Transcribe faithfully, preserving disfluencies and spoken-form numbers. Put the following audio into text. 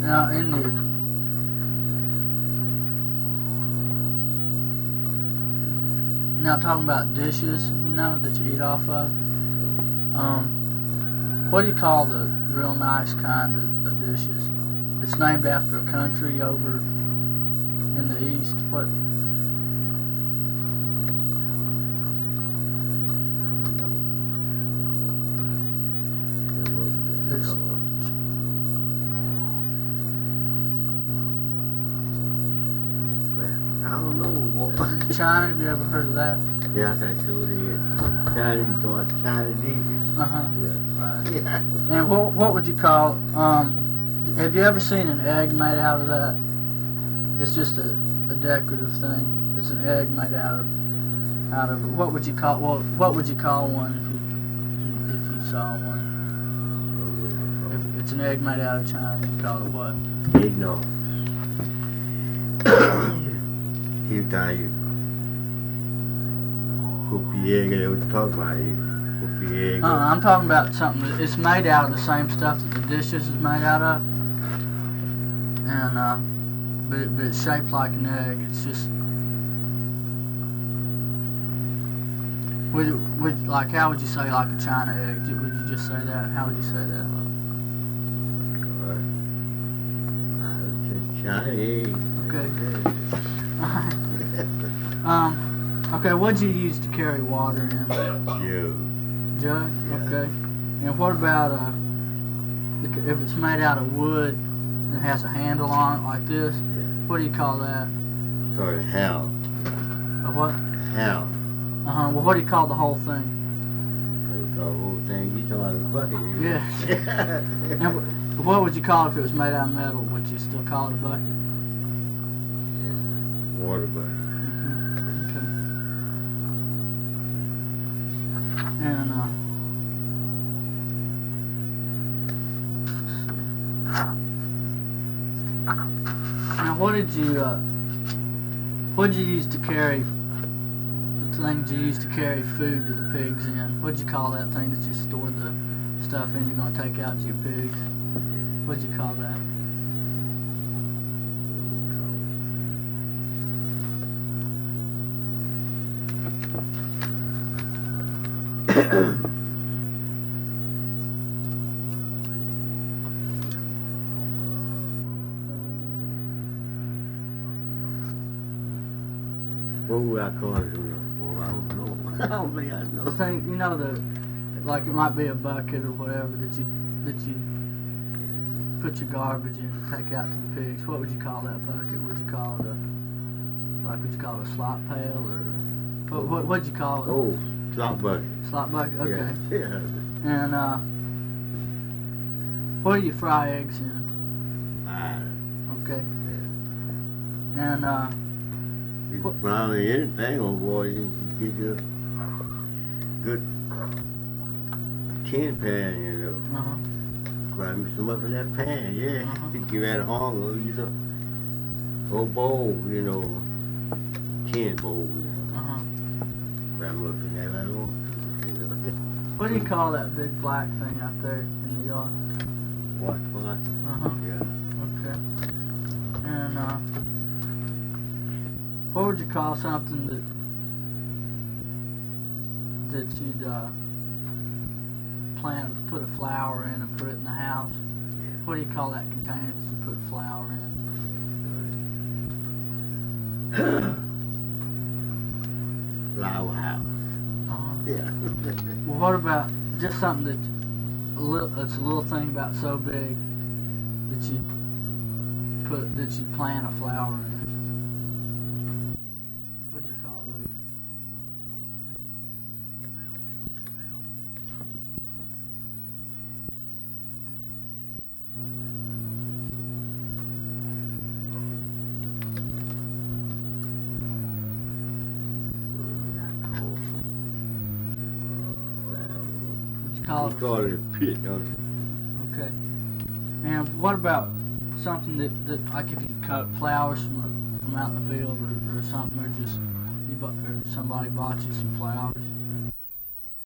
Now, in the now talking about dishes, you know, that you eat off of. Um, what do you call the real nice kind of, of dishes? It's named after a country over in the east. What? It's I don't know. China. Have you ever heard of that? Yeah, I think so. They China, going China dishes. Uh huh. Yeah. Right. Yeah. And what what would you call? Um, have you ever seen an egg made out of that? It's just a, a decorative thing. It's an egg made out of out of. What would you call? What what would you call one if you if you saw one? If it's an egg made out of China, you call it what? Eggnog. He'll tell you. Cook the egg, they was talking about it. Cook the egg. Uh, I'm talking about something that it's made out of the same stuff that the dishes is made out of, and uh, but it, but it's shaped like an egg. It's just would would like how would you say like a China egg? Would you just say that? How would you say that? China egg. Okay. um. Okay. What'd you use to carry water in? Jug. Jug. Yeah. Okay. And what about uh, if it's made out of wood and it has a handle on it like this? Yeah. What do you call that? Called a hound. A what? Hound. Uh huh. Well, what do you call the whole thing? What do you call the whole thing? You talking about a bucket? Yes. Yeah. And wh- what would you call it if it was made out of metal? Would you still call it a bucket? Yeah. Water bucket. Mm-hmm. Okay. And uh. Now, what did you uh? What did you use to carry? The things you used to carry food to the pigs in. What'd you call that thing that you stored the stuff in? You're gonna take out to your pigs. What'd you call that? What would I call it? Well, I don't know. I don't think I know. The thing, you know, the like it might be a bucket or whatever that you that you put your garbage in to take out to the pigs. What would you call that bucket? Would you call it a like? Would you call it a slop pail or what? What what'd you call it? Oh, slop bucket. Slop bucket. Okay. Yeah. Yeah. And uh, what do you fry eggs in? Fine. Okay. Yeah. And uh, You What- can find anything, old boy. You can get you a good tin pan, you know. uh huh. Grab me some up in that pan, yeah. Uh-huh. If you had a hunger, use a old bowl, you know, tin bowl, you know. Uh huh. Grab them up in that right on. You know. What do you call that big black thing out there in the yard? What pot? Uh huh. Yeah. Okay. And uh, what would you call something that that you'd uh, plan to put a flower in and put it in the house? Yeah. What do you call that container that you put flour in? Flower house. Uh-huh. Yeah. Well, what about just something that a little, that's a little thing about so big that you put that you plant a flower in? What'd you call those? What'd you call We it? call it a pit, don't you? Okay. And what about something that, that like if you cut flowers from a, from out in the field or, or something, or just you bu- or somebody bought you some flowers?